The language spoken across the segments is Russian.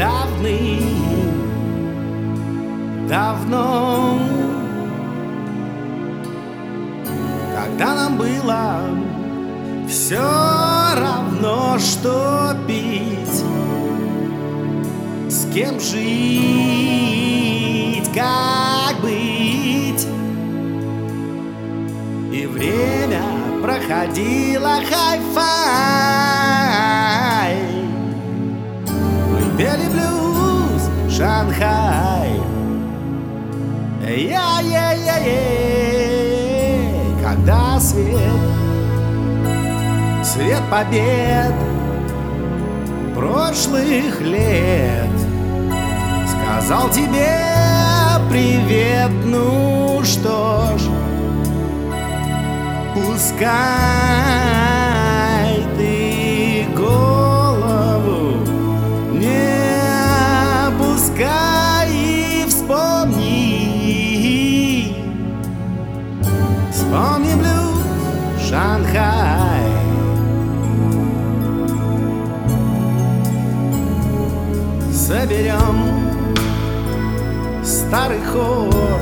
давным-давно, когда нам было все равно, что пить, с кем жить, как быть. И время проходило хай-фай. Мы пели блюз Шанхай. Когда свет побед прошлых лет сказал тебе привет, ну что ж, пускай ты голову не опускай и вспомни блюз Шанхай. Соберем старый хор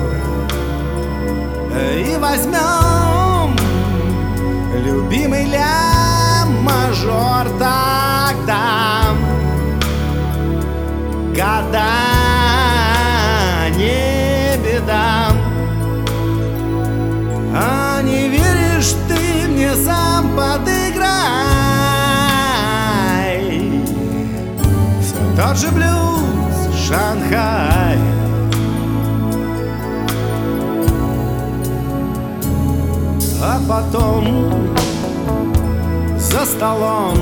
и возьмем любимый ля-мажор. Тогда года не беда. А не веришь ты мне, сам подыграй. Все тот же блюз Шанхай. А потом за столом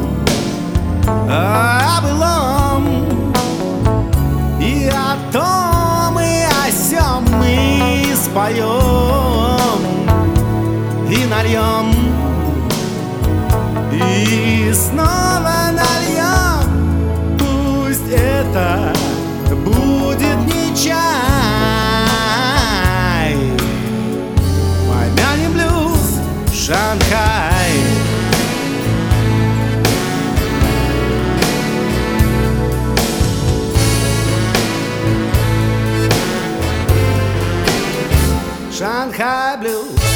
о былом и о том, и о сём мы споем и нальем, и снова нальем. Пусть это будет не чай, помянем блюз Шанхай. Шанхай блюз.